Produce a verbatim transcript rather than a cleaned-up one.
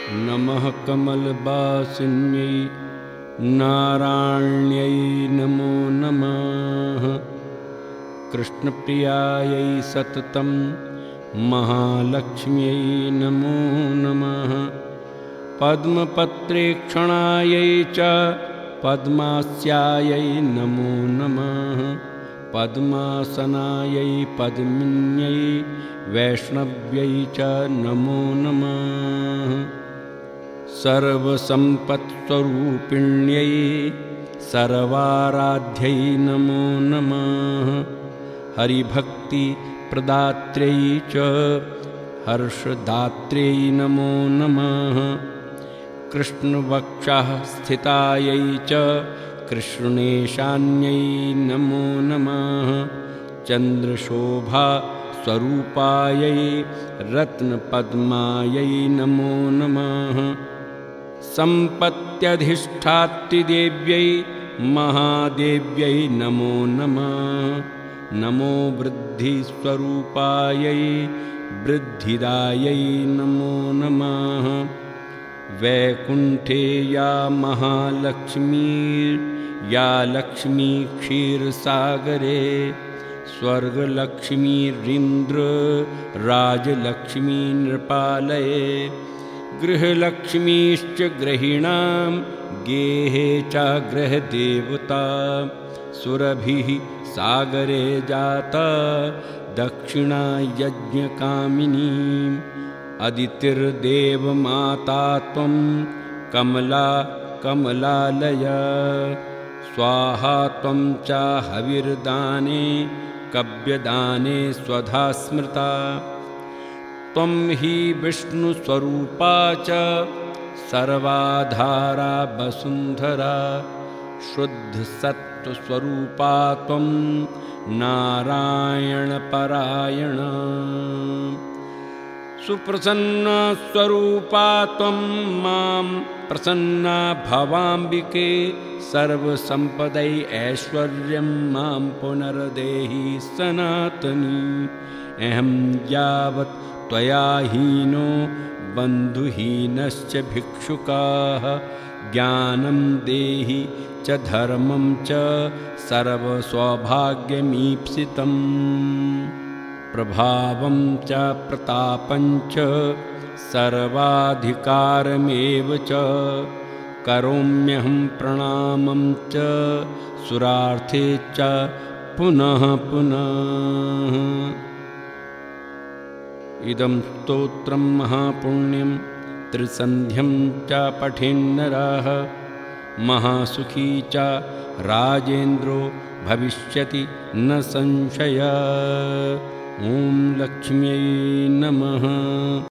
नमः कमलवासिन्यै नारायण्यै नमो नमः। कृष्णप्रियायै सततं महालक्ष्म्यै नमो नमः। पद्मपत्रेक्षणायै च पद्मास्यायै नमो नमः। पद्मासनायै पद्मिन्यै वैष्णव्यै च नमो नमः। सर्वसम्पत्स्वरूपिण्यै सर्वाराध्यै नमो नमः। हरिभक्तिप्रदात्र्यै च हर्षदात्र्यै नमो नमः। कृष्णवक्षः स्थितायै च कृष्णेशान्यै नमो नमः। चन्द्रशोभा स्वरूपायै रत्नपद्मायै नमो नमः। सम्पत्यधिष्ठात्रिदेव्यै महादेव्यै नमो नमः। नमो वृद्धिस्वरूपायै वृद्धिदायै नमो नमः। वैकुण्ठे या महालक्ष्मीर्या लक्ष्मी क्षीरसागरे स्वर्गलक्ष्मीरिन्द्र राजलक्ष्मी नृपालये गृहलक्ष्मीश्च गृहिणां गेहे च गृहदेवता सुरभिः सागरे जाता दक्षिणा यज्ञकामिनी अदितिर्देवमाता त्वं कमला कमलालया स्वाहा त्वं च हविर्दाने कव्यदाने स्वधा स्मृता त्वं हि विष्णुस्वरूपा च सर्वाधारा वसुन्धरा शुद्धसत्त्वस्वरूपा त्वं नारायणपरायणा सुप्रसन्नस्वरूपा त्वं मां प्रसन्ना भवाम्बिके सर्वसम्पदै ऐश्वर्यं मां पुनर्देहि सनातनी अहं यावत् त्वया हीनो बन्धुहीनश्च भिक्षुकाः ज्ञानं देहि च धर्मं च सर्वसौभाग्यमीप्सितम् प्रभावं च प्रतापं च सर्वाधिकारमेव च करोम्यहं प्रणामं च सुरार्थे च पुनः पुनः। इदं स्तोत्रं महापुण्यं त्रिसन्ध्यं च पठेन्नरः महासुखी च राजेन्द्रो भविष्यति न संशयः। ॐ लक्ष्म्यै नमः।